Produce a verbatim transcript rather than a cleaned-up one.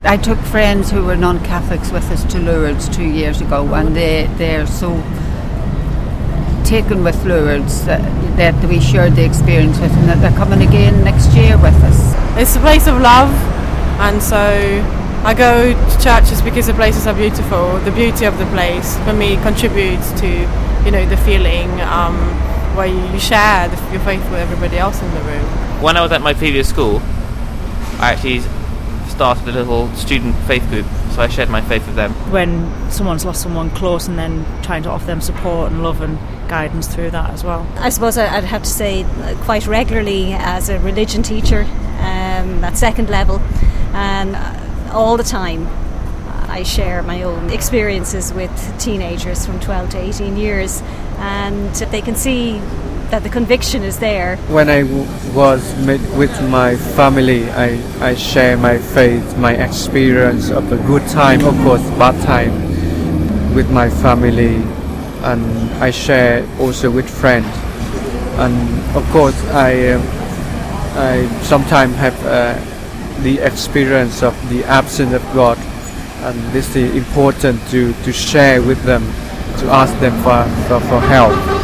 I took friends who were non-Catholics with us to Lourdes two years ago, and they, they're so taken with Lourdes that, that we shared the experience with them, that they're coming again next year with us. It's a place of love, and so I go to churches because the places are beautiful. The beauty of the place for me contributes to, you know, the feeling um, where you share the, your faith with everybody else in the room. When I was at my previous school, I actually started a little student faith group, so I shared my faith with them. When someone's lost someone close, and then trying to offer them support and love and guidance through that as well. I suppose I'd have to say quite regularly as a religion teacher um, at second level, and all the time I share my own experiences with teenagers from twelve to eighteen years, and they can see that the conviction is there. When I w- was met with my family, I, I share my faith, my experience of a good time, of course bad time, with my family, and I share also with friends. And of course I, uh, I sometimes have uh, the experience of the absence of God, and this is important to, to share with them, to ask them for, for, for help.